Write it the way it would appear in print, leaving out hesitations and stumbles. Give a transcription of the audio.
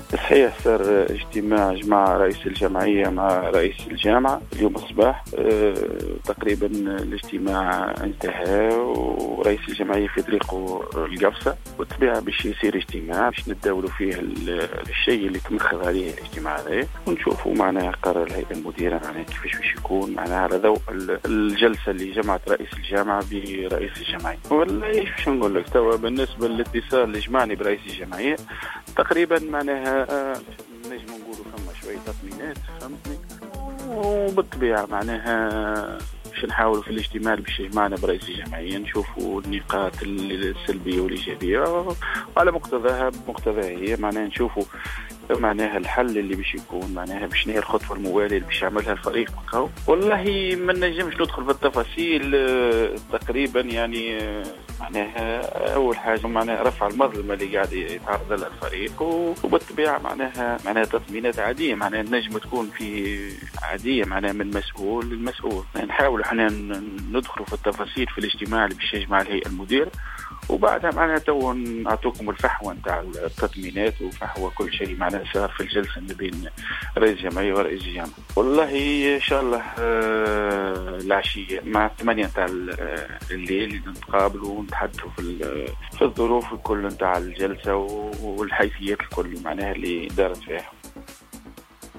صحيح، صار اجتماع جمع رئيس الجمعية مع رئيس الجامعة اليوم الصباح. تقريبا الاجتماع انتهى ورئيس الجمعية فيدريكو القفصة، والطبيعة باش يصير اجتماع باش نتداولوا فيه الشيء اللي تمخض عليه الاجتماع هذا، ونشوفوا معناها قرار الهيئة المديرة معناها كيفاش باش يكون معناها على ضوء الجلسة اللي جمعت رئيس الجامعة برئيس الجمعية. والله ايش نقول لك توا بالنسبة للاتصال اللي جمعني برئيس الجمعية، تقريبا معناها نجم نقولوا فما شوية تطمينات، فهمتني، وبالطبيعة معناها باش نحاولوا في الاجتماع باش يجمعنا برئيس الجمعية نشوفوا النقاط السلبية والإيجابية، وعلى بمقتضاها هي معناها نشوفوا معناها الحل اللي باش يكون معناها باش نهي الخطوة الموالية اللي باش يعملها الفريق. والله ما نجمش ندخل في التفاصيل. تقريبا يعني معناها أول حاجة معناها رفع المظلمة اللي قاعد يتعرض لها الفريق، وبالطبيعة معناها تطمينات عادية معناها النجم تكون في عادية معناها من مسؤول للمسؤول. نحاول احنا ندخل في التفاصيل في الاجتماع اللي باش يجمع الهيئة المديرة، وبعدها معناها تو نعطوكم الفحوى نتاع التطمينات وفحوى كل شيء معناها صار في الجلسة ما بين رئيس الجمعية ورئيس الجامعة. والله إن شاء الله العشية مع 8 نتاع الليل نتقابلوا ونتحدثوا في الظروف الكل نتاع الجلسة والحيثيات الكل معناها اللي دارت فيها.